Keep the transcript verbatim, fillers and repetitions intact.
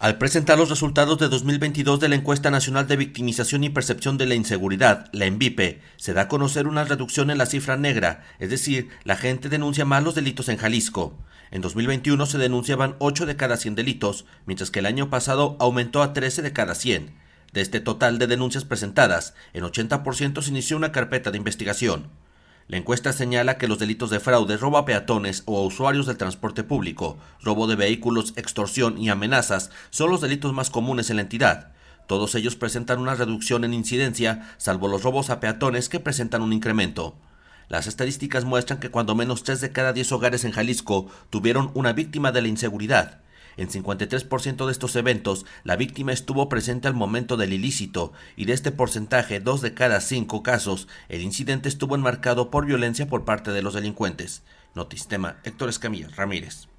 Al presentar los resultados de dos mil veintidós de la Encuesta Nacional de Victimización y Percepción de la Inseguridad, la ENVIPE, se da a conocer una reducción en la cifra negra, es decir, la gente denuncia más los delitos en Jalisco. En dos mil veintiuno se denunciaban ocho de cada cien delitos, mientras que el año pasado aumentó a trece de cada cien. De este total de denuncias presentadas, en ochenta por ciento se inició una carpeta de investigación. La encuesta señala que los delitos de fraude, robo a peatones o a usuarios del transporte público, robo de vehículos, extorsión y amenazas son los delitos más comunes en la entidad. Todos ellos presentan una reducción en incidencia, salvo los robos a peatones que presentan un incremento. Las estadísticas muestran que cuando menos tres de cada diez hogares en Jalisco tuvieron una víctima de la inseguridad. En cincuenta y tres por ciento de estos eventos, la víctima estuvo presente al momento del ilícito, y de este porcentaje, dos de cada cinco casos, el incidente estuvo enmarcado por violencia por parte de los delincuentes. Notistema, Héctor Escamilla Ramírez.